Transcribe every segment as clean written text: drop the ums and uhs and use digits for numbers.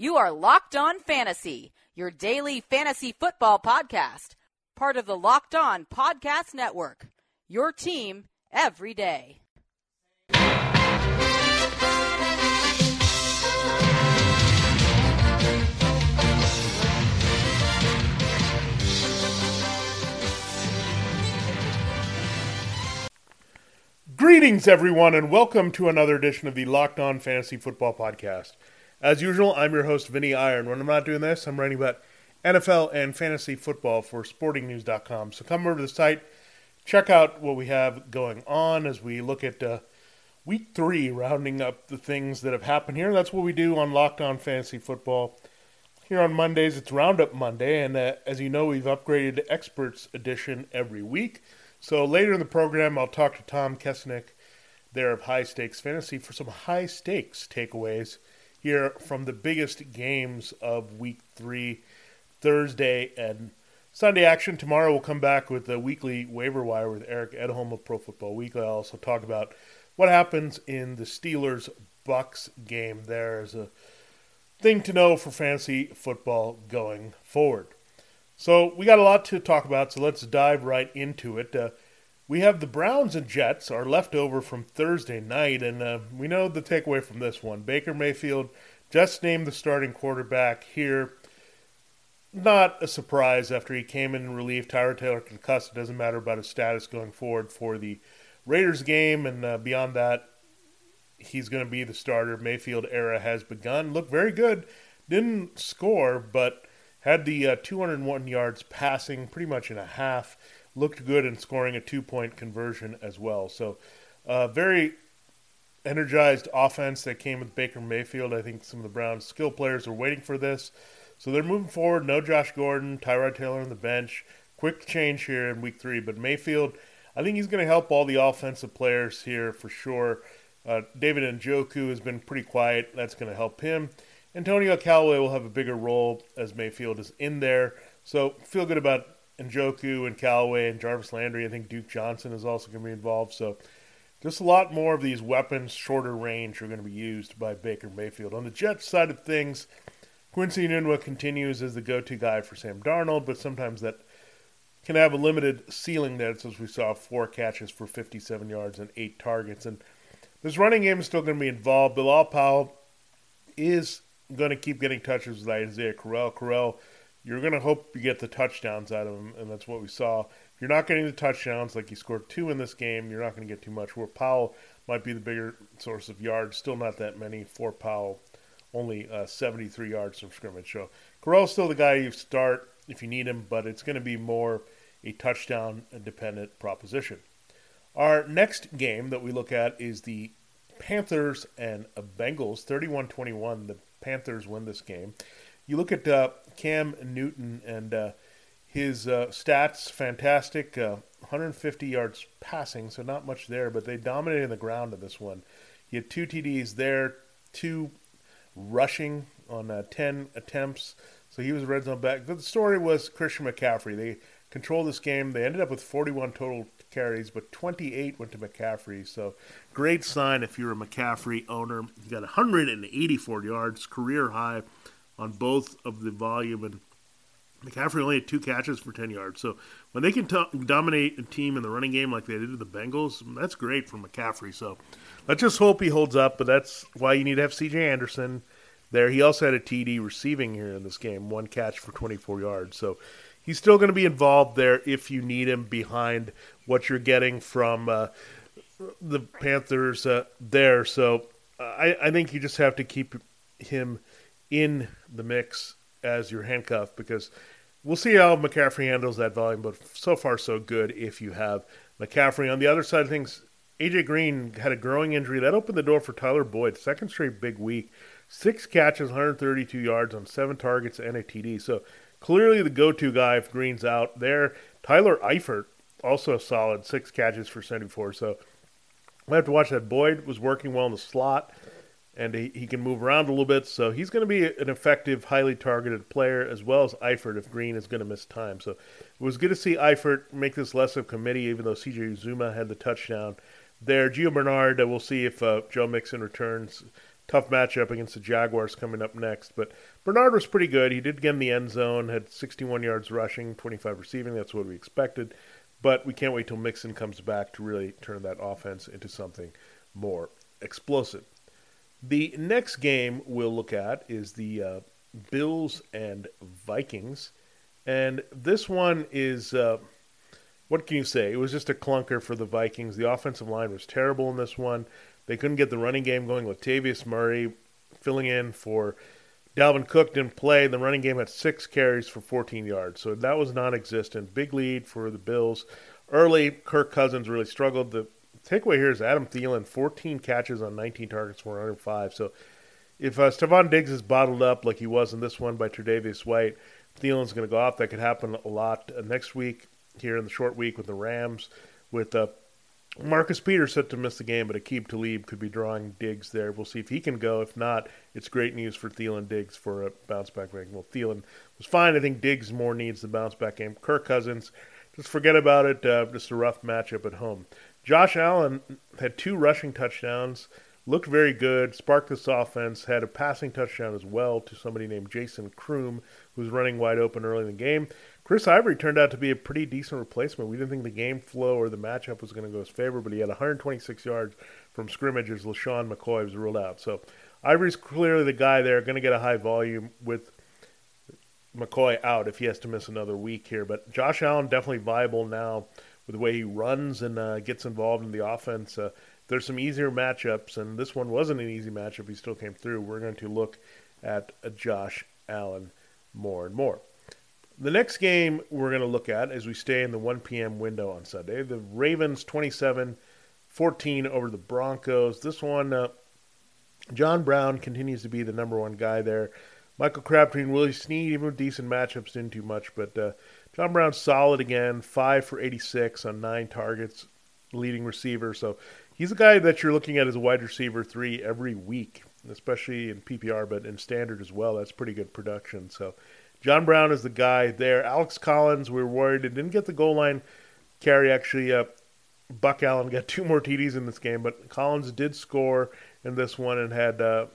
You are Locked On Fantasy, your daily fantasy football podcast, part of the Locked On Podcast Network, your team every day. Greetings, everyone, and welcome to another edition of the Locked On Fantasy Football Podcast. As usual, I'm your host, Vinny Iron. When I'm not doing this, I'm writing about NFL and fantasy football for SportingNews.com. So come over to the site, check out what we have going on as we look at Week 3, rounding up the things that have happened here. That's what we do on Locked On Fantasy Football. Here on Mondays, it's Roundup Monday, and as you know, we've upgraded to Experts Edition every week. So later in the program, I'll talk to Tom Kesnick there of High Stakes Fantasy for some high stakes takeaways here from the biggest games of Week 3, Thursday and Sunday action. Tomorrow we'll come back with the weekly waiver wire with Eric Edholm of Pro Football Weekly. I'll also talk about what happens in the Steelers-Bucks game. There's a thing to know for fantasy football going forward. So we got a lot to talk about, so let's dive right into it. We have the Browns and Jets, our leftover from Thursday night, and we know the takeaway from this one. Baker Mayfield just named the starting quarterback here. Not a surprise after he came in and relieved Tyrod Taylor concussed. It doesn't matter about his status going forward for the Raiders game, and beyond that, he's going to be the starter. Mayfield era has begun. Looked very good. Didn't score, but had the 201 yards passing pretty much in a half. Looked good in scoring a 2-point conversion as well. So very energized offense that came with Baker Mayfield. I think some of the Browns skill players are waiting for this. So they're moving forward. No Josh Gordon, Tyrod Taylor on the bench. Quick change here in Week 3. But Mayfield, I think he's going to help all the offensive players here for sure. David Njoku has been pretty quiet. That's going to help him. Antonio Callaway will have a bigger role as Mayfield is in there. So feel good about Njoku and Callaway and Jarvis Landry. I think Duke Johnson is also going to be involved. So just a lot more of these weapons, shorter range, are going to be used by Baker Mayfield. On the Jets side of things, Quincy Enunwa continues as the go-to guy for Sam Darnold, but sometimes that can have a limited ceiling there, as we saw 4 catches for 57 yards and 8 targets. And this running game is still going to be involved. Bilal Powell is going to keep getting touches with Isaiah Crowell. Crowell, you're going to hope you get the touchdowns out of him, and that's what we saw. If you're not getting the touchdowns, like he scored 2 in this game, you're not going to get too much. Where Powell might be the bigger source of yards, still not that many for Powell, only 73 yards from scrimmage. So Crowell's still the guy you start if you need him, but it's going to be more a touchdown-dependent proposition. Our next game that we look at is the Panthers and Bengals, 31-21. The Panthers win this game. You look at Cam Newton and his stats, fantastic, 150 yards passing, so not much there, but they dominated the ground in this one. He had 2 TDs there, 2 rushing on 10 attempts, so he was red zone back. But the story was Christian McCaffrey. They controlled this game. They ended up with 41 total carries, but 28 went to McCaffrey. So great sign if you're a McCaffrey owner. He got 184 yards, career high on both of the volume. And McCaffrey only had 2 catches for 10 yards. So when they can dominate a team in the running game like they did to the Bengals, that's great for McCaffrey. So let's just hope he holds up, but that's why you need to have C.J. Anderson there. He also had a TD receiving here in this game, 1 catch for 24 yards. So he's still going to be involved there if you need him behind what you're getting from the Panthers there. So I think you just have to keep him in the mix as your handcuff because we'll see how McCaffrey handles that volume, but so far so good if you have McCaffrey. On the other side of things, A.J. Green had a growing injury. That opened the door for Tyler Boyd. Second straight big week. 6 catches, 132 yards on 7 targets and a TD. So clearly the go-to guy if Green's out there. Tyler Eifert, also solid, 6 catches for 74. So we'll have to watch that. Boyd was working well in the slot, and he can move around a little bit. So he's going to be an effective, highly targeted player, as well as Eifert if Green is going to miss time. So it was good to see Eifert make this less of a committee, even though C.J. Uzomah had the touchdown there. Gio Bernard, we'll see if Joe Mixon returns. tough matchup against the Jaguars coming up next. But Bernard was pretty good. He did get in the end zone, had 61 yards rushing, 25 receiving. That's what we expected. But we can't wait till Mixon comes back to really turn that offense into something more explosive. The next game we'll look at is the Bills and Vikings. And this one is, what can you say? It was just a clunker for the Vikings. The offensive line was terrible in this one. They couldn't get the running game going. Latavius Murray filling in for Dalvin Cook didn't play. The running game had 6 carries for 14 yards. So that was non-existent. Big lead for the Bills. Early, Kirk Cousins really struggled. The takeaway here is Adam Thielen, 14 catches on 19 targets for 105. So if Stephon Diggs is bottled up like he was in this one by Tre'Davious White, Thielen's going to go off. That could happen a lot next week here in the short week with the Rams, with Marcus Peters set to miss the game, but Aqib Talib could be drawing Diggs there. We'll see if he can go. If not, it's great news for Thielen Diggs for a bounce-back game. Well, Thielen was fine. I think Diggs more needs the bounce-back game. Kirk Cousins, just forget about it. Just a rough matchup at home. Josh Allen had 2 rushing touchdowns, looked very good, sparked this offense, had a passing touchdown as well to somebody named Jason Kroom, who was running wide open early in the game. Chris Ivory turned out to be a pretty decent replacement. We didn't think the game flow or the matchup was going to go his favor, but he had 126 yards from scrimmage as LaShawn McCoy was ruled out. So Ivory's clearly the guy there, going to get a high volume with McCoy out if he has to miss another week here. But Josh Allen definitely viable now with the way he runs and gets involved in the offense. There's some easier matchups, and this one wasn't an easy matchup. He still came through. We're going to look at Josh Allen more and more. The next game we're going to look at as we stay in the 1 p.m. window on Sunday, the Ravens 27-14 over the Broncos. This one, John Brown continues to be the number one guy there. Michael Crabtree and Willie Snead, even with decent matchups, didn't do much. But John Brown's solid again, 5 for 86 on 9 targets, leading receiver. So he's a guy that you're looking at as a wide receiver 3 every week, especially in PPR, but in standard as well. That's pretty good production. So John Brown is the guy there. Alex Collins, we were worried. It didn't get the goal line carry. Actually, Buck Allen got 2 more TDs in this game, but Collins did score in this one and had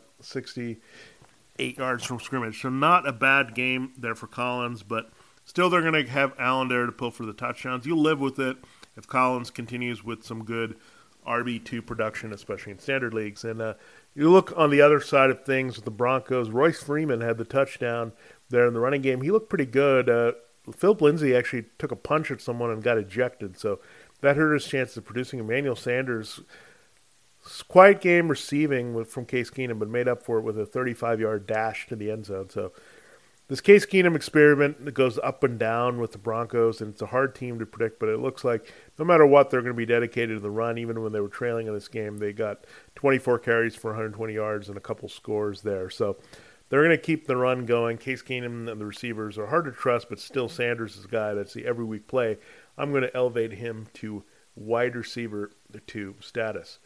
68 yards from scrimmage. So not a bad game there for Collins, but still they're going to have Allen there to pull for the touchdowns. You'll live with it if Collins continues with some good RB2 production, especially in standard leagues. And you look on the other side of things with the Broncos. Royce Freeman had the touchdown there in the running game. He looked pretty good. Philip Lindsay actually took a punch at someone and got ejected, so that hurt his chances of producing. Emmanuel Sanders, quiet game receiving from Case Keenum, but made up for it with a 35-yard dash to the end zone. So this Case Keenum experiment goes up and down with the Broncos, and it's a hard team to predict, but it looks like no matter what, they're going to be dedicated to the run. Even when they were trailing in this game, they got 24 carries for 120 yards and a couple scores there. So they're going to keep the run going. Case Keenum and the receivers are hard to trust, but still Sanders is a guy that's the every week play. I'm going to elevate him to wide receiver 2 status.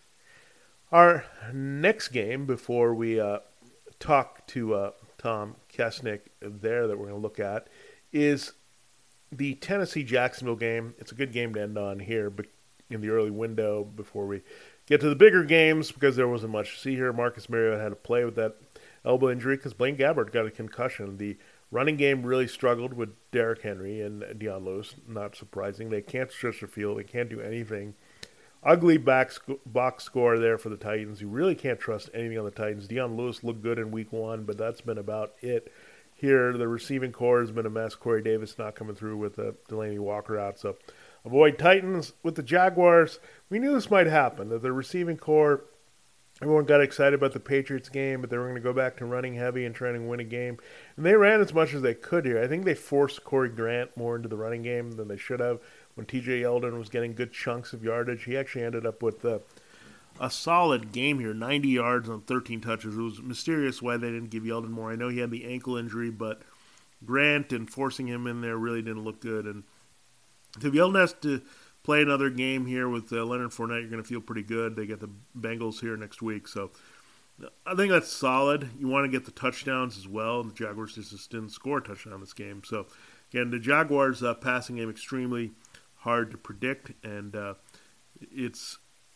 Our next game before we talk to Tom Kesnick there that we're going to look at is the Tennessee-Jacksonville game. It's a good game to end on here in the early window before we get to the bigger games because there wasn't much to see here. Marcus Mariota had to play with that elbow injury because Blaine Gabbert got a concussion. The running game really struggled with Derrick Henry and Deion Lewis. Not surprising. They can't stretch the field. They can't do anything. Ugly box score there for the Titans. You really can't trust anything on the Titans. Deion Lewis looked good in week 1, but that's been about it. Here, the receiving core has been a mess. Corey Davis not coming through with Delaney Walker out. So avoid Titans. With the Jaguars, we knew this might happen. That the receiving core, everyone got excited about the Patriots game, but they were going to go back to running heavy and trying to win a game. And they ran as much as they could here. I think they forced Corey Grant more into the running game than they should have. When T.J. Yeldon was getting good chunks of yardage, he actually ended up with a solid game here, 90 yards on 13 touches. It was mysterious why they didn't give Yeldon more. I know he had the ankle injury, but Grant and forcing him in there really didn't look good. And if Yeldon has to play another game here with Leonard Fournette, you're going to feel pretty good. They get the Bengals here next week, so I think that's solid. You want to get the touchdowns as well. The Jaguars just didn't score a touchdown in this game. So, again, the Jaguars' passing game extremely hard to predict, and it's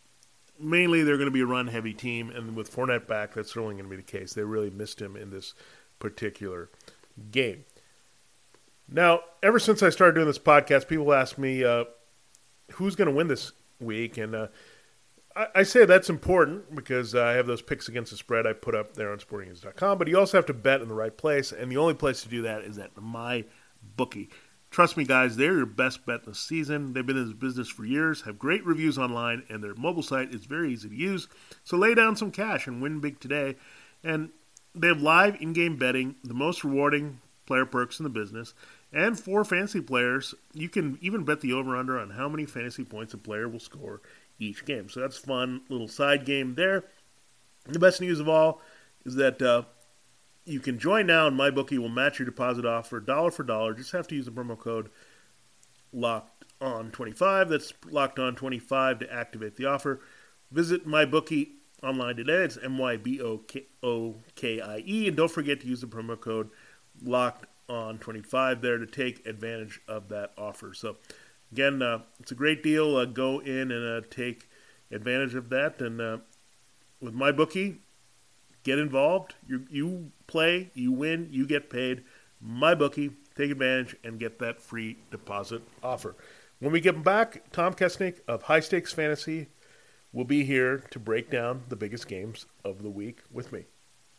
mainly they're going to be a run-heavy team, and with Fournette back, that's certainly going to be the case. They really missed him in this particular game. Now, ever since I started doing this podcast, people ask me who's going to win this week, and I say that's important because I have those picks against the spread I put up there on sportingnews.com, but you also have to bet in the right place, and the only place to do that is at MyBookie. Trust me, guys, they're your best bet this season. They've been in this business for years, have great reviews online, and their mobile site is very easy to use. So lay down some cash and win big today. And they have live in-game betting, the most rewarding player perks in the business. And for fantasy players, you can even bet the over-under on how many fantasy points a player will score each game. So that's a fun little side game there. The best news of all is that you can join now, and MyBookie will match your deposit offer dollar for dollar. Just have to use the promo code LOCKEDON25. That's LOCKEDON25 to activate the offer. Visit MyBookie online today. It's MyBookie. And don't forget to use the promo code LOCKEDON25 there to take advantage of that offer. So, again, it's a great deal. Go in and take advantage of that. And with MyBookie, get involved. You play, you win, you get paid. MyBookie, take advantage and get that free deposit offer. When we get back, Tom Kesnick of High Stakes Fantasy will be here to break down the biggest games of the week with me.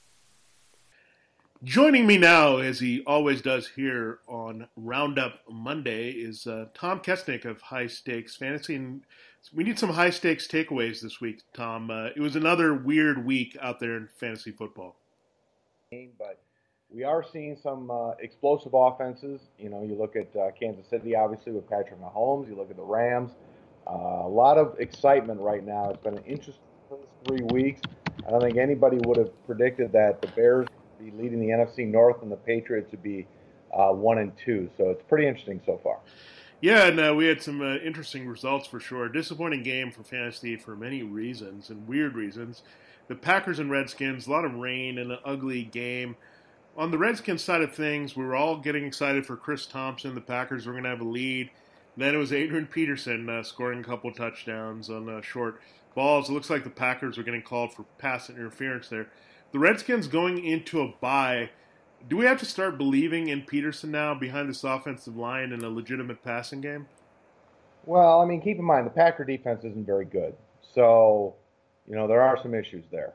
Joining me now, as he always does here on Roundup Monday, is Tom Kesnick of High Stakes Fantasy. And we need some high-stakes takeaways this week, Tom. It was another weird week out there in fantasy football. But we are seeing some explosive offenses. You know, you look at Kansas City, obviously, with Patrick Mahomes. You look at the Rams. A lot of excitement right now. It's been an interesting first 3 weeks. I don't think anybody would have predicted that the Bears would be leading the NFC North and the Patriots would be 1-2. So it's pretty interesting so far. Yeah, and we had some interesting results for sure. Disappointing game for fantasy for many reasons and weird reasons. The Packers and Redskins, a lot of rain and an ugly game. On the Redskins side of things, we were all getting excited for Chris Thompson. The Packers were going to have a lead. Then it was Adrian Peterson scoring a couple touchdowns on short balls. It looks like the Packers were getting called for pass interference there. The Redskins going into a bye. Do we have to start believing in Peterson now behind this offensive line in a legitimate passing game? Well, I mean, keep in mind, the Packer defense isn't very good. So, you know, there are some issues there.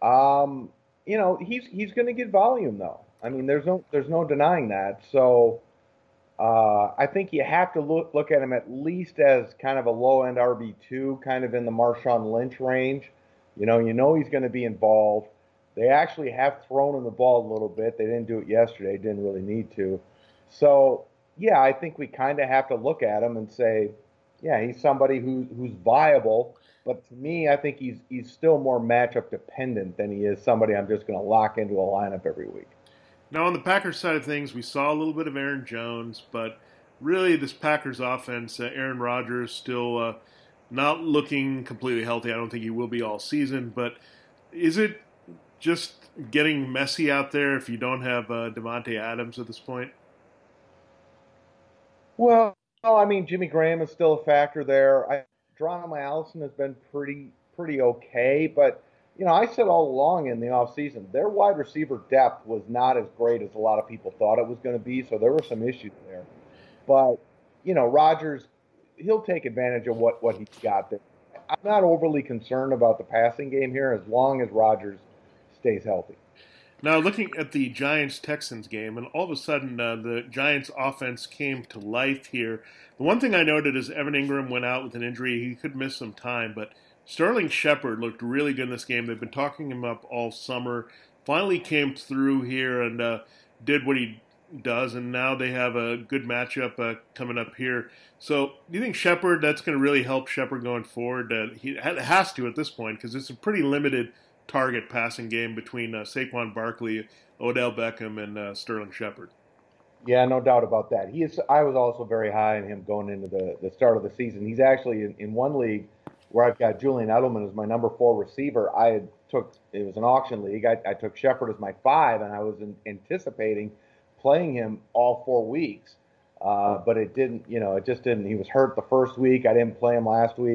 You know, he's going to get volume, though. I mean, there's no denying that. So, I think you have to look at him at least as kind of a low-end RB2, kind of in the Marshawn Lynch range. You know he's going to be involved. They actually have thrown him the ball a little bit. They didn't do it yesterday. Didn't really need to. So, yeah, I think we kind of have to look at him and say, yeah, he's somebody who's viable. But to me, I think he's still more matchup dependent than he is somebody I'm just going to lock into a lineup every week. Now, on the Packers side of things, we saw a little bit of Aaron Jones, but really this Packers offense, Aaron Rodgers still not looking completely healthy. I don't think he will be all season, but is it just getting messy out there if you don't have Devontae Adams at this point? Well, I mean, Jimmy Graham is still a factor there. Geronimo Allison has been pretty okay, but you know, I said all along in the offseason, their wide receiver depth was not as great as a lot of people thought it was going to be, so there were some issues there. But, you know, Rodgers, he'll take advantage of what he's got there. I'm not overly concerned about the passing game here as long as Rodgers stays healthy. Now, looking at the Giants-Texans game, and all of a sudden the Giants' offense came to life here. The one thing I noted is Evan Ingram went out with an injury. He could miss some time, but Sterling Shepard looked really good in this game. They've been talking him up all summer. Finally came through here and did what he does, and now they have a good matchup coming up here. So do you think Shepard, that's going to really help Shepard going forward? He has to at this point because it's a pretty limited target passing game between Saquon Barkley, Odell Beckham, and Sterling Shepard. Yeah, no doubt about that. I was also very high on him going into the start of the season. He's actually in one league where I've got Julian Edelman as my number 4 receiver. It was an auction league. I took Shepard as my 5, and I was anticipating playing him all 4 weeks. But it just didn't. He was hurt the first week. I didn't play him last week.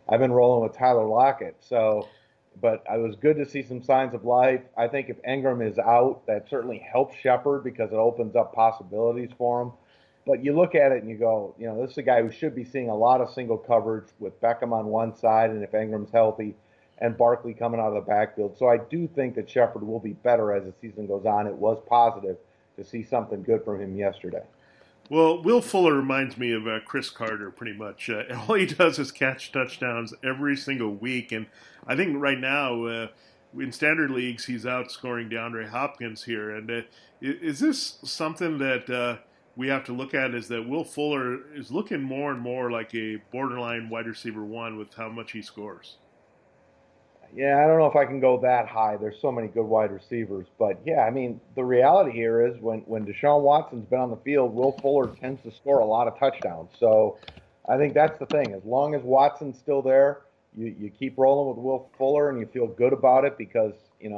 I've been rolling with Tyler Lockett. So, but it was good to see some signs of life. I think if Ingram is out, that certainly helps Shepard because it opens up possibilities for him. But you look at it and you go, this is a guy who should be seeing a lot of single coverage with Beckham on one side, and if Ingram's healthy, and Barkley coming out of the backfield. So I do think that Shepard will be better as the season goes on. It was positive to see something good from him yesterday. Well, Will Fuller reminds me of Chris Carter pretty much. All he does is catch touchdowns every single week, and I think right now in standard leagues he's outscoring DeAndre Hopkins here. And is this something that we have to look at, is that Will Fuller is looking more and more like a borderline wide receiver one with how much he scores? Yeah, I don't know if I can go that high. There's so many good wide receivers. But, yeah, I mean, the reality here is when Deshaun Watson's been on the field, Will Fuller tends to score a lot of touchdowns. So I think that's the thing. As long as Watson's still there, you keep rolling with Will Fuller and you feel good about it because,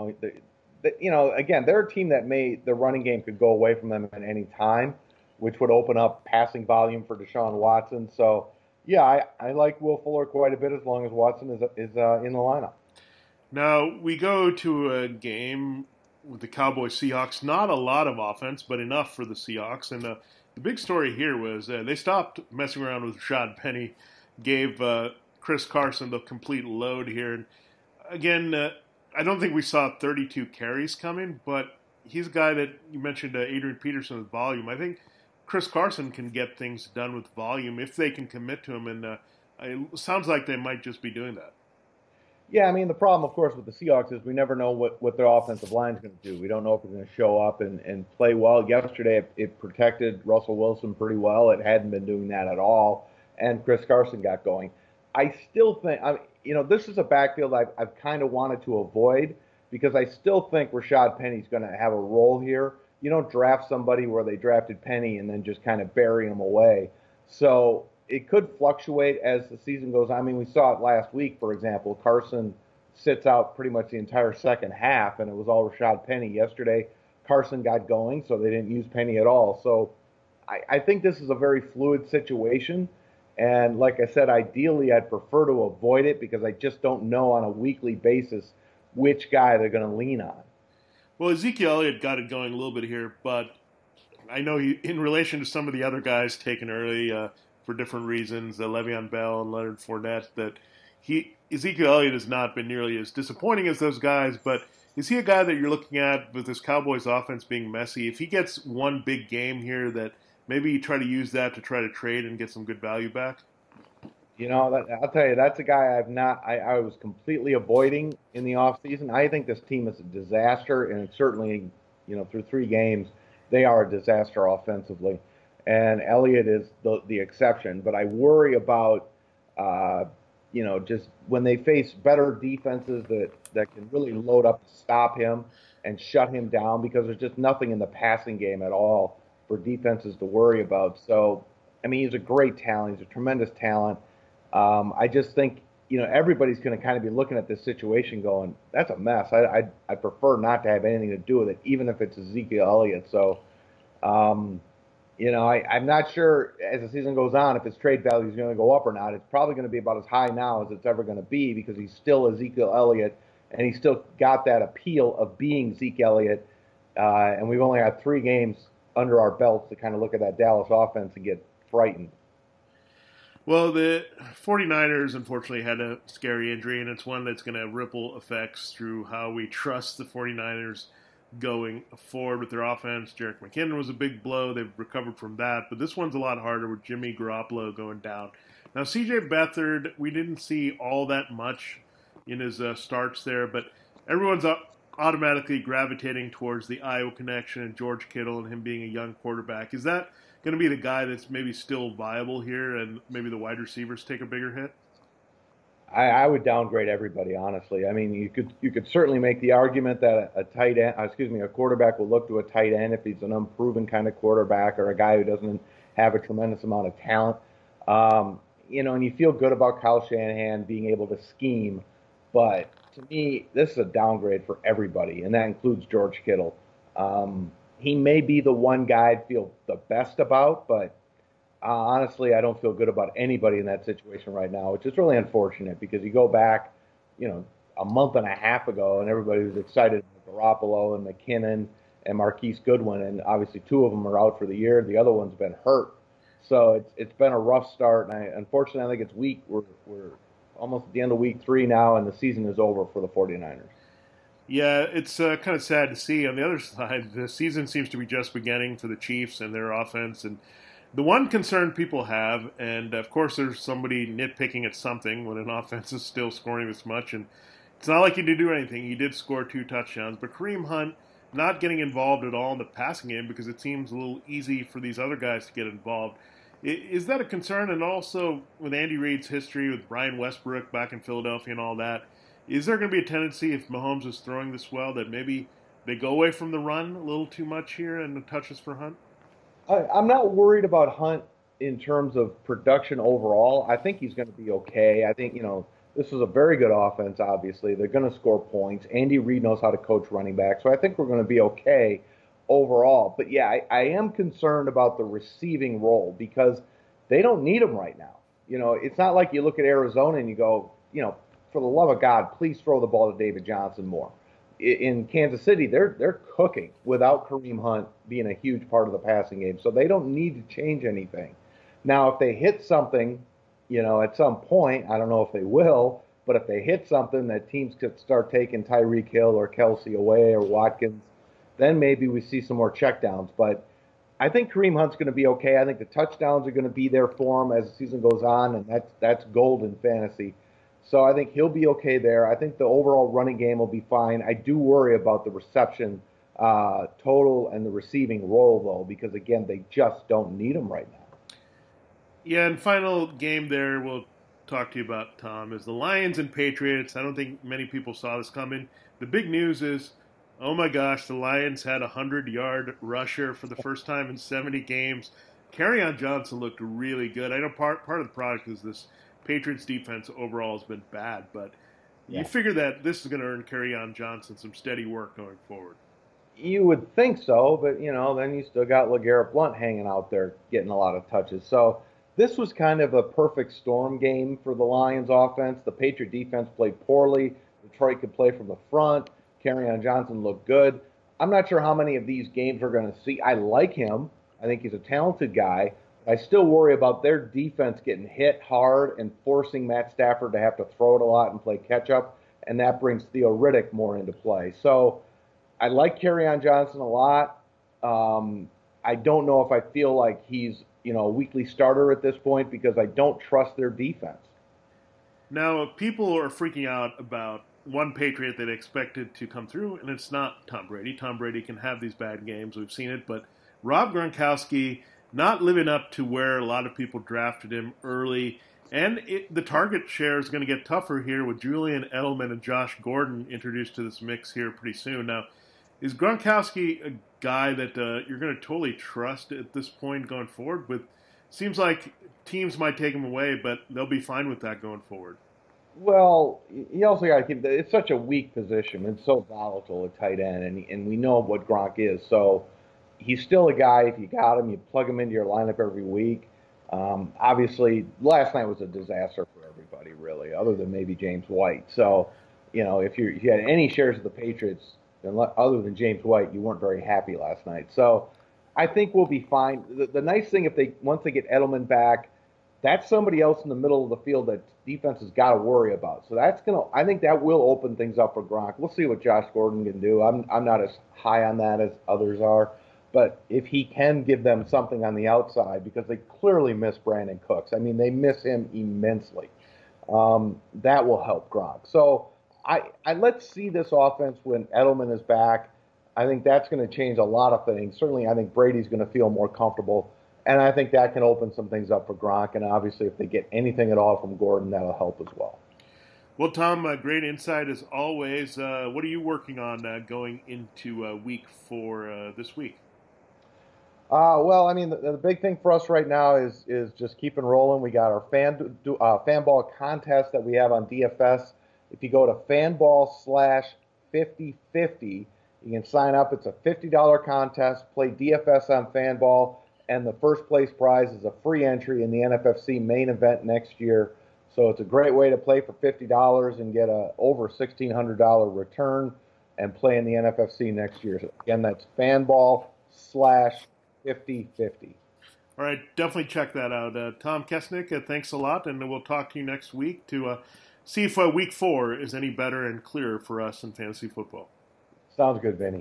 again, they're a team that the running game could go away from them at any time, which would open up passing volume for Deshaun Watson. So, yeah, I like Will Fuller quite a bit as long as Watson is in the lineup. Now, we go to a game with the Cowboys-Seahawks. Not a lot of offense, but enough for the Seahawks. And the big story here was they stopped messing around with Rashad Penny, gave Chris Carson the complete load here. And again, I don't think we saw 32 carries coming, but he's a guy that you mentioned, Adrian Peterson with volume. I think Chris Carson can get things done with volume if they can commit to him, and it sounds like they might just be doing that. Yeah, I mean, the problem, of course, with the Seahawks is we never know what their offensive line is going to do. We don't know if it's going to show up and play well. Yesterday, it protected Russell Wilson pretty well. It hadn't been doing that at all, and Chris Carson got going. I still think, this is a backfield I've kind of wanted to avoid because I still think Rashad Penny's going to have a role here. You don't draft somebody where they drafted Penny and then just kind of bury him away. So it could fluctuate as the season goes on. I mean, we saw it last week, for example. Carson sits out pretty much the entire second half, and it was all Rashad Penny. Yesterday, Carson got going, so they didn't use Penny at all. So I think this is a very fluid situation. And like I said, ideally, I'd prefer to avoid it because I just don't know on a weekly basis which guy they're going to lean on. Well, Ezekiel Elliott got it going a little bit here, but I know in relation to some of the other guys taken early, for different reasons, Le'Veon Bell and Leonard Fournette, that Ezekiel Elliott has not been nearly as disappointing as those guys, but is he a guy that you're looking at with this Cowboys offense being messy? If he gets one big game here, that maybe you try to use that to try to trade and get some good value back? I'll tell you, that's a guy I was completely avoiding in the offseason. I think this team is a disaster, and it's certainly, through 3 games, they are a disaster offensively. And Elliott is the exception. But I worry about, just when they face better defenses that can really load up to stop him and shut him down because there's just nothing in the passing game at all for defenses to worry about. So, I mean, he's a great talent. He's a tremendous talent. I just think, everybody's going to kind of be looking at this situation going, that's a mess. I prefer not to have anything to do with it, even if it's Ezekiel Elliott. So, I'm not sure as the season goes on if his trade value is going to go up or not. It's probably going to be about as high now as it's ever going to be because he's still Ezekiel Elliott and he's still got that appeal of being Zeke Elliott. And we've only had 3 games under our belts to kind of look at that Dallas offense and get frightened. Well, the 49ers, unfortunately, had a scary injury, and it's one that's going to have ripple effects through how we trust the 49ers going forward with their offense. Jerick McKinnon was a big blow. They've recovered from that, but this one's a lot harder with Jimmy Garoppolo going down. Now, C.J. Beathard, we didn't see all that much in his starts there, but everyone's automatically gravitating towards the Iowa connection and George Kittle and him being a young quarterback. Is that going to be the guy that's maybe still viable here and maybe the wide receivers take a bigger hit? I would downgrade everybody, honestly. I mean, you could certainly make the argument that a quarterback will look to a tight end if he's an unproven kind of quarterback or a guy who doesn't have a tremendous amount of talent. And you feel good about Kyle Shanahan being able to scheme, but to me, this is a downgrade for everybody, and that includes George Kittle. He may be the one guy I'd feel the best about, but honestly, I don't feel good about anybody in that situation right now, which is really unfortunate because you go back, a month and a half ago, and everybody was excited about Garoppolo and McKinnon and Marquise Goodwin, and obviously two of them are out for the year. The other one's been hurt, so it's been a rough start. And unfortunately, I think it's week. We're almost at the end of week 3 now, and the season is over for the 49ers. Yeah, it's kind of sad to see. On the other side, the season seems to be just beginning for the Chiefs and their offense. And the one concern people have, and of course there's somebody nitpicking at something when an offense is still scoring this much, and it's not like he did do anything. He did score 2 touchdowns, but Kareem Hunt not getting involved at all in the passing game because it seems a little easy for these other guys to get involved. Is that a concern? And also with Andy Reid's history with Brian Westbrook back in Philadelphia and all that, is there going to be a tendency if Mahomes is throwing this well that maybe they go away from the run a little too much here and the touches for Hunt? I'm not worried about Hunt in terms of production overall. I think he's going to be okay. I think, this is a very good offense, obviously. They're going to score points. Andy Reid knows how to coach running back, so I think we're going to be okay overall. But, yeah, I am concerned about the receiving role because they don't need him right now. It's not like you look at Arizona and you go, for the love of God, please throw the ball to David Johnson more. In Kansas City, they're cooking without Kareem Hunt being a huge part of the passing game, so they don't need to change anything. Now, if they hit something, at some point, I don't know if they will, but if they hit something that teams could start taking Tyreek Hill or Kelsey away or Watkins, then maybe we see some more checkdowns. But I think Kareem Hunt's going to be okay. I think the touchdowns are going to be there for him as the season goes on, and that's gold in fantasy. So I think he'll be okay there. I think the overall running game will be fine. I do worry about the reception total and the receiving role, though, because, again, they just don't need him right now. Yeah, and final game there we'll talk to you about, Tom, is the Lions and Patriots. I don't think many people saw this coming. The big news is, oh my gosh, the Lions had a 100-yard rusher for the first time in 70 games. Kerryon Johnson looked really good. I know part of the product is this Patriots defense overall has been bad, but you figure that this is going to earn Kerryon Johnson some steady work going forward. You would think so, but, then you still got LeGarrette Blount hanging out there getting a lot of touches. So this was kind of a perfect storm game for the Lions offense. The Patriot defense played poorly. Detroit could play from the front. Kerryon Johnson looked good. I'm not sure how many of these games we're going to see. I like him. I think he's a talented guy. I still worry about their defense getting hit hard and forcing Matt Stafford to have to throw it a lot and play catch-up, and that brings Theo Riddick more into play. So I like Kerryon Johnson a lot. I don't know if I feel like he's a weekly starter at this point because I don't trust their defense. Now, people are freaking out about one Patriot that expected to come through, and it's not Tom Brady. Tom Brady can have these bad games. We've seen it, but Rob Gronkowski not living up to where a lot of people drafted him early. And the target share is going to get tougher here with Julian Edelman and Josh Gordon introduced to this mix here pretty soon. Now, is Gronkowski a guy that you're going to totally trust at this point going forward? Seems like teams might take him away, but they'll be fine with that going forward. Well, you also got to keep it's such a weak position. It's so volatile at tight end, and we know what Gronk is. So he's still a guy, if you got him, you plug him into your lineup every week. Obviously, last night was a disaster for everybody, really, other than maybe James White. So, if you had any shares of the Patriots, other than James White, you weren't very happy last night. So I think we'll be fine. The nice thing, once they get Edelman back, that's somebody else in the middle of the field that defense has got to worry about. So I think that will open things up for Gronk. We'll see what Josh Gordon can do. I'm not as high on that as others are. But if he can give them something on the outside, because they clearly miss Brandon Cooks. I mean, they miss him immensely. That will help Gronk. So let's see this offense when Edelman is back. I think that's going to change a lot of things. Certainly, I think Brady's going to feel more comfortable. And I think that can open some things up for Gronk. And obviously, if they get anything at all from Gordon, that'll help as well. Well, Tom, great insight as always. What are you working on going into week 4 this week? Well, I mean, the big thing for us right now is just keeping rolling. We got our Fanball contest that we have on DFS. If you go to Fanball/5050, you can sign up. It's a $50 contest. Play DFS on Fanball. and the first place prize is a free entry in the NFFC main event next year. So it's a great way to play for $50 and get a over $1,600 return and play in the NFFC next year. So again, that's fanball/5050. All right, definitely check that out. Tom Kesnick, thanks a lot, and we'll talk to you next week to see if Week 4 is any better and clearer for us in fantasy football. Sounds good, Vinny.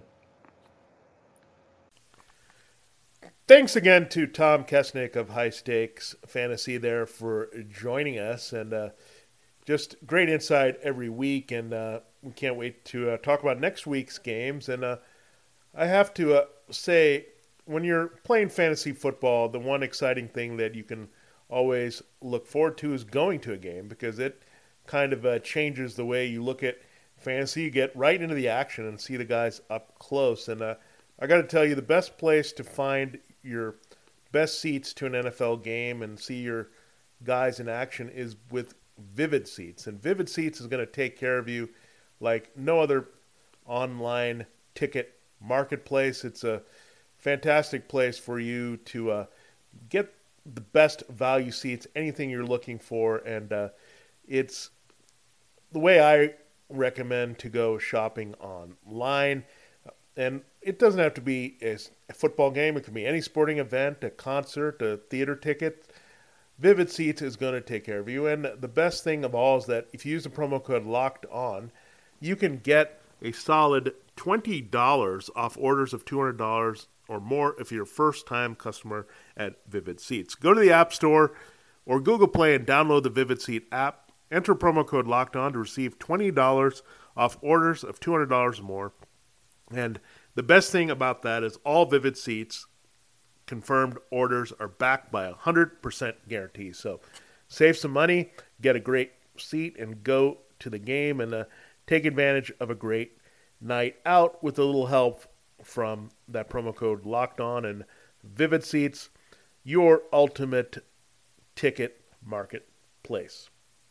Thanks again to Tom Kesnick of High Stakes Fantasy there for joining us, and just great insight every week, and we can't wait to talk about next week's games. And I have to say, when you're playing fantasy football, the one exciting thing that you can always look forward to is going to a game, because it kind of changes the way you look at fantasy. You get right into the action and see the guys up close. And I got to tell you, the best place to find your best seats to an NFL game and see your guys in action is with Vivid Seats. And Vivid Seats is going to take care of you like no other online ticket marketplace. It's a fantastic place for you to get the best value seats, anything you're looking for. And it's the way I recommend to go shopping online. And it doesn't have to be a football game. It can be any sporting event, a concert, a theater ticket. Vivid Seats is going to take care of you. And the best thing of all is that if you use the promo code LOCKEDON, you can get a solid $20 off orders of $200 or more if you're a first-time customer at Vivid Seats. Go to the App Store or Google Play and download the Vivid Seat app. Enter promo code LOCKEDON to receive $20 off orders of $200 or more. And the best thing about that is all Vivid Seats confirmed orders are backed by a 100% guarantee. So save some money, get a great seat, and go to the game and take advantage of a great night out with a little help from that promo code Locked On. And Vivid Seats, your ultimate ticket marketplace.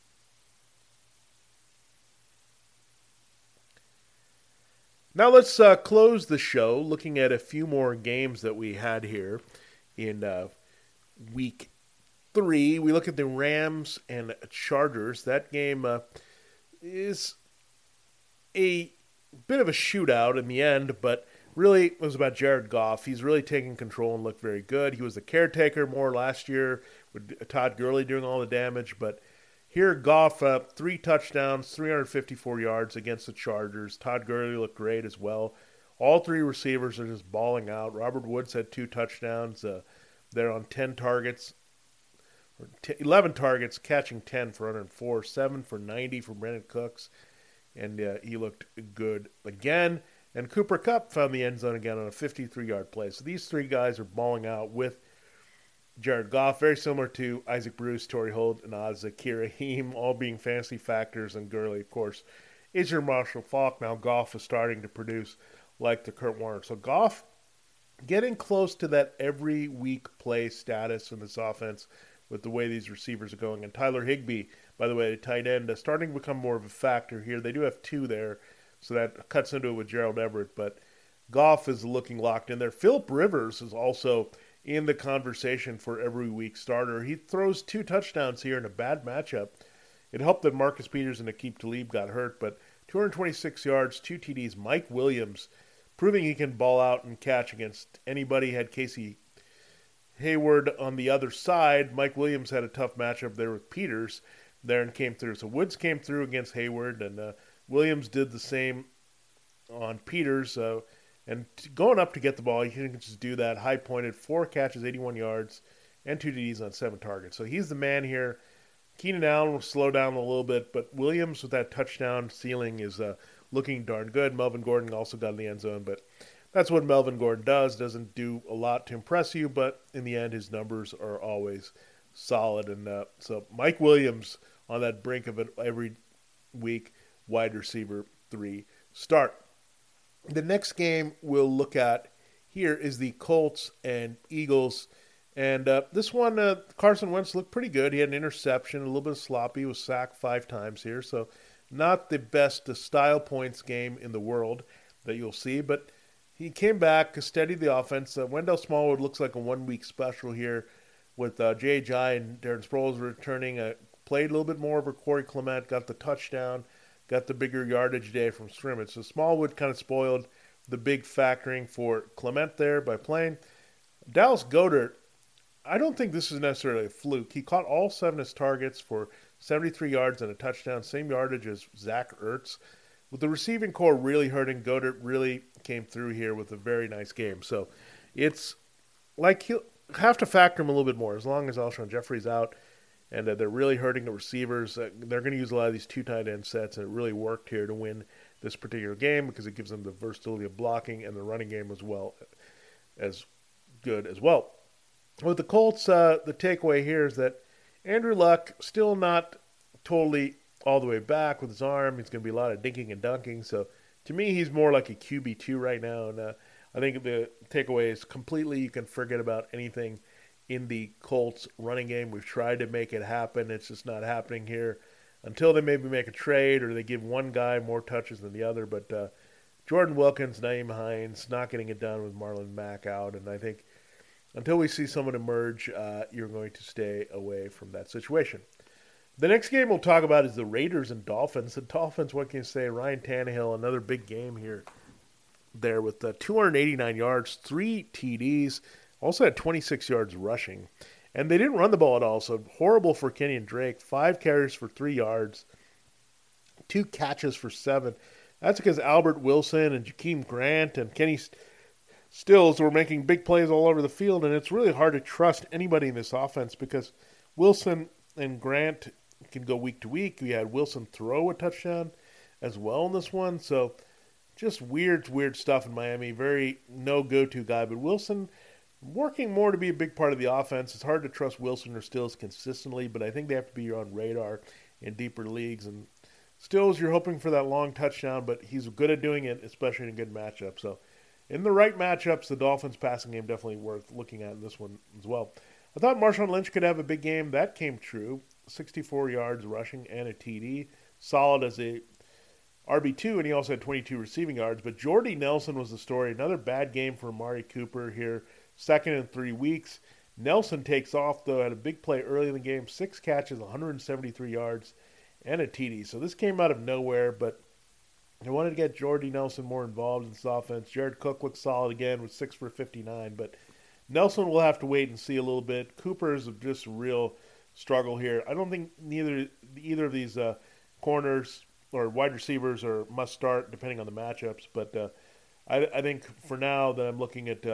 Now let's close the show looking at a few more games that we had here in Week 3. We look at the Rams and Chargers. That game is a bit of a shootout in the end, but really it was about Jared Goff. He's really taking control and looked very good. He was the caretaker more last year with Todd Gurley doing all the damage, but here, Goff, 3 touchdowns, 354 yards against the Chargers. Todd Gurley looked great as well. All 3 receivers are just balling out. Robert Woods had 2 touchdowns. They're on 10 targets, 11 targets, catching 10 for 104, 7 for 90 for Brandon Cooks, and he looked good again. And Cooper Kupp found the end zone again on a 53-yard play. So these 3 guys are balling out with Jared Goff, very similar to Isaac Bruce, Torrey Holt, and Zakir Rahim, all being fantasy factors, and Gurley, of course, is your Marshall Faulk. Now Goff is starting to produce like the Kurt Warner. So Goff getting close to that every week play status in this offense with the way these receivers are going. And Tyler Higbee, by the way, the tight end, starting to become more of a factor here. They do have 2 there, so that cuts into it with Gerald Everett, but Goff is looking locked in there. Phillip Rivers is also in the conversation for every week starter. He throws 2 touchdowns here in a bad matchup. It helped that Marcus Peters and Aqib Talib got hurt, but 226 yards, 2 TDs. Mike Williams proving he can ball out and catch against anybody. Had Casey Hayward on the other side. Mike Williams had a tough matchup there with Peters there and came through. So Woods came through against Hayward, and Williams did the same on Peters. And going up to get the ball, he can just do that. High-pointed, 4 catches, 81 yards, and 2 TDs on 7 targets. So he's the man here. Keenan Allen will slow down a little bit, but Williams with that touchdown ceiling is looking darn good. Melvin Gordon also got in the end zone, but that's what Melvin Gordon does. Doesn't do a lot to impress you, but in the end, his numbers are always solid. And so Mike Williams on that brink of it every week, wide receiver 3 start. The next game we'll look at here is the Colts and Eagles. And this one, Carson Wentz looked pretty good. He had an interception, a little bit sloppy. He was sacked 5 times here. So not the best style points game in the world that you'll see. But he came back, steadied the offense. Wendell Smallwood looks like a 1 week special here with J.J. and Darren Sproles returning. Played a little bit more over Corey Clement, got the touchdown, got the bigger yardage day from scrimmage. So Smallwood kind of spoiled the big factoring for Clement there by playing. Dallas Goedert, I don't think this is necessarily a fluke. He caught all 7 of his targets for 73 yards and a touchdown, same yardage as Zach Ertz. With the receiving core really hurting, Goedert really came through here with a very nice game. So it's like he'll have to factor him a little bit more as long as Alshon Jeffrey's out. And they're really hurting the receivers. They're going to use a lot of these 2 tight end sets, and it really worked here to win this particular game because it gives them the versatility of blocking and the running game as well as good as well. With the Colts, the takeaway here is that Andrew Luck still not totally all the way back with his arm. He's going to be a lot of dinking and dunking. So to me, he's more like a QB2 right now. And I think the takeaway is completely you can forget about anything in the Colts running game. We've tried to make it happen. It's just not happening here until they maybe make a trade or they give one guy more touches than the other. But Jordan Wilkins, Nyheim Hines, not getting it done with Marlon Mack out. And I think until we see someone emerge, you're going to stay away from that situation. The next game we'll talk about is the Raiders and Dolphins. The Dolphins, what can you say? Ryan Tannehill, another big game here there with 289 yards, 3 TDs. Also had 26 yards rushing. And they didn't run the ball at all, so horrible for Kenyon Drake. 5 carries for 3 yards, 2 catches for 7. That's because Albert Wilson and Jakeem Grant and Kenny Stills were making big plays all over the field, and it's really hard to trust anybody in this offense because Wilson and Grant can go week to week. We had Wilson throw a touchdown as well in this one, so just weird stuff in Miami. Very no go-to guy, but Wilson working more to be a big part of the offense. It's hard to trust Wilson or Stills consistently, but I think they have to be on radar in deeper leagues. And Stills, you're hoping for that long touchdown, but he's good at doing it, especially in a good matchup. So in the right matchups, the Dolphins passing game definitely worth looking at in this one as well. I thought Marshawn Lynch could have a big game. That came true. 64 yards rushing and a TD. Solid as a RB2, and he also had 22 receiving yards. But Jordy Nelson was the story. Another bad game for Amari Cooper here. Second in 3 weeks. Nelson takes off, though, had a big play early in the game. 6 catches, 173 yards, and a TD. So this came out of nowhere, but they wanted to get Jordy Nelson more involved in this offense. Jared Cook looked solid again with 6 for 59, but Nelson will have to wait and see a little bit. Cooper is just a real struggle here. I don't think either of these corners or wide receivers are must start depending on the matchups, but I think for now that I'm looking at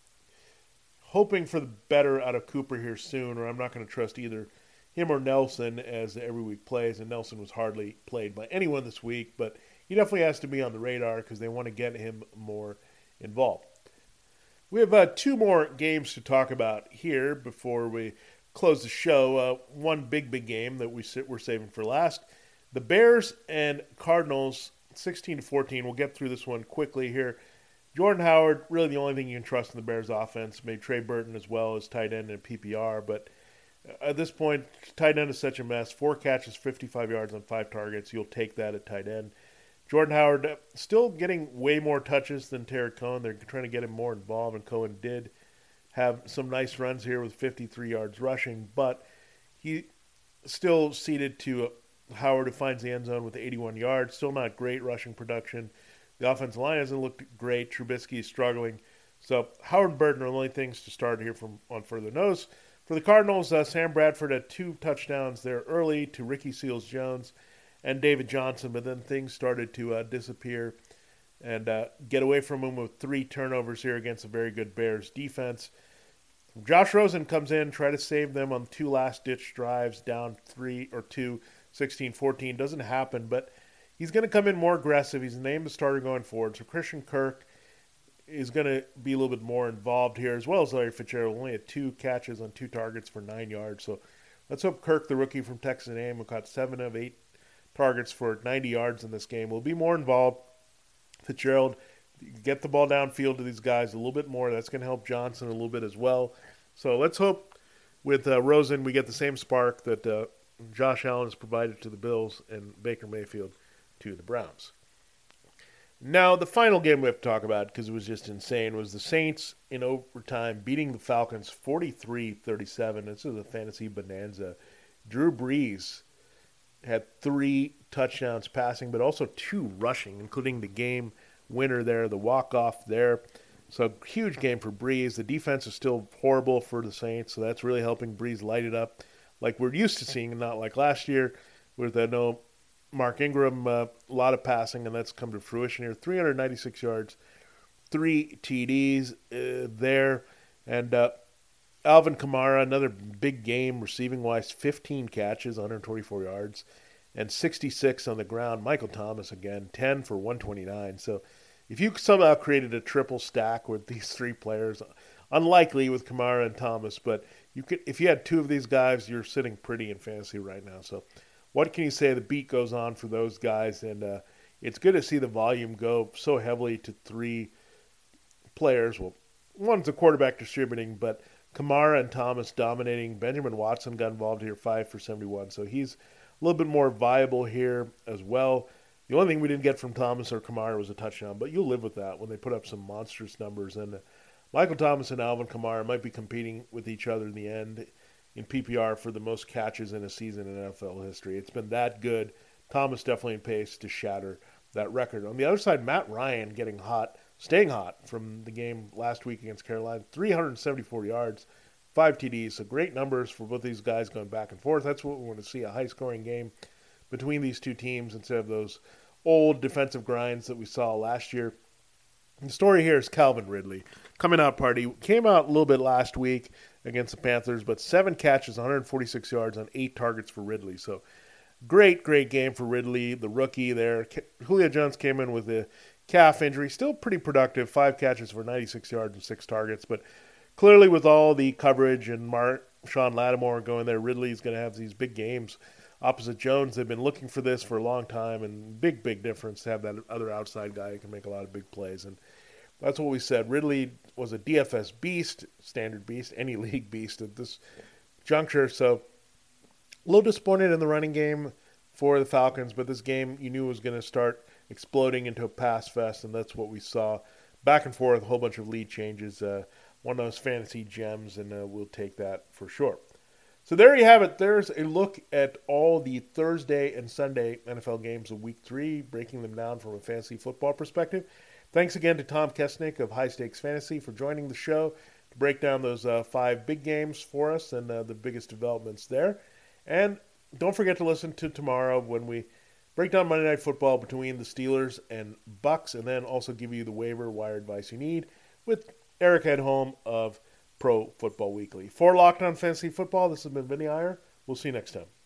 hoping for the better out of Cooper here soon, or I'm not going to trust either him or Nelson as every week plays, and Nelson was hardly played by anyone this week, but he definitely has to be on the radar because they want to get him more involved. We have 2 more games to talk about here before we close the show. One big game that we're saving for last. The Bears and Cardinals, 16-14. We'll get through this one quickly here. Jordan Howard, really the only thing you can trust in the Bears offense. Maybe Trey Burton as well as tight end and PPR. But at this point, tight end is such a mess. 4 catches, 55 yards on 5 targets. You'll take that at tight end. Jordan Howard still getting way more touches than Tarik Cohen. They're trying to get him more involved, and Cohen did have some nice runs here with 53 yards rushing. But he still ceded to Howard, who finds the end zone with 81 yards. Still not great rushing production. The offensive line hasn't looked great. Trubisky is struggling. So Howard and Burton are the only things to start here from on further notice. For the Cardinals, Sam Bradford had 2 touchdowns there early to Ricky Seals-Jones and David Johnson, but then things started to disappear and get away from him with 3 turnovers here against a very good Bears defense. Josh Rosen comes in, try to save them on 2 last-ditch drives, down 3 or 2, 16-14. Doesn't happen, but he's going to come in more aggressive. He's named the starter going forward. So Christian Kirk is going to be a little bit more involved here, as well as Larry Fitzgerald. Only had 2 catches on 2 targets for 9 yards. So let's hope Kirk, the rookie from Texas A&M, who caught 7 of 8 targets for 90 yards in this game, will be more involved. Fitzgerald, get the ball downfield to these guys a little bit more. That's going to help Johnson a little bit as well. So let's hope with Rosen we get the same spark that Josh Allen has provided to the Bills and Baker Mayfield to the Browns. Now, the final game we have to talk about, because it was just insane, was the Saints in overtime beating the Falcons 43-37. This is a fantasy bonanza. Drew Brees had 3 touchdowns passing, but also 2 rushing, including the game winner there, the walk-off there. So, huge game for Brees. The defense is still horrible for the Saints, so that's really helping Brees light it up like we're used to seeing, not like last year with no Mark Ingram, a lot of passing, and that's come to fruition here. 396 yards, 3 TDs there. And Alvin Kamara, another big game receiving-wise, 15 catches, 124 yards, and 66 on the ground. Michael Thomas, again, 10 for 129. So if you somehow created a triple stack with these 3 players, unlikely with Kamara and Thomas, but you could, if you had 2 of these guys, you're sitting pretty in fantasy right now. So what can you say? The beat goes on for those guys, and it's good to see the volume go so heavily to 3 players. Well, one's a quarterback distributing, but Kamara and Thomas dominating. Benjamin Watson got involved here, 5 for 71, so he's a little bit more viable here as well. The only thing we didn't get from Thomas or Kamara was a touchdown, but you'll live with that when they put up some monstrous numbers. And Michael Thomas and Alvin Kamara might be competing with each other in the end in PPR for the most catches in a season in NFL history. It's been that good. Thomas definitely in pace to shatter that record. On the other side, Matt Ryan getting hot, staying hot from the game last week against Carolina. 374 yards, 5 TDs. So great numbers for both these guys going back and forth. That's what we want to see, a high-scoring game between these 2 teams instead of those old defensive grinds that we saw last year. The story here is Calvin Ridley. Coming out party. Came out a little bit last week against the Panthers, but 7 catches, 146 yards on 8 targets for Ridley. So great game for Ridley, the rookie there. Julio Jones came in with a calf injury. Still pretty productive. 5 catches for 96 yards and 6 targets. But clearly with all the coverage and Marshawn Lattimore going there, Ridley's going to have these big games opposite Jones. They've been looking for this for a long time, and big difference to have that other outside guy who can make a lot of big plays. And that's what we said. Ridley was a DFS beast, standard beast, any league beast at this juncture. So a little disappointed in the running game for the Falcons, but this game you knew was going to start exploding into a pass fest, and that's what we saw. Back and forth, a whole bunch of lead changes. One of those fantasy gems, and we'll take that for sure. So there you have it. There's a look at all the Thursday and Sunday NFL games of Week 3, breaking them down from a fantasy football perspective. Thanks again to Tom Kesnick of High Stakes Fantasy for joining the show to break down those 5 big games for us and the biggest developments there. And don't forget to listen to tomorrow when we break down Monday Night Football between the Steelers and Bucks, and then also give you the waiver wire advice you need with Eric Edholm of Pro Football Weekly. For Locked On Fantasy Football, this has been Vinny Iyer. We'll see you next time.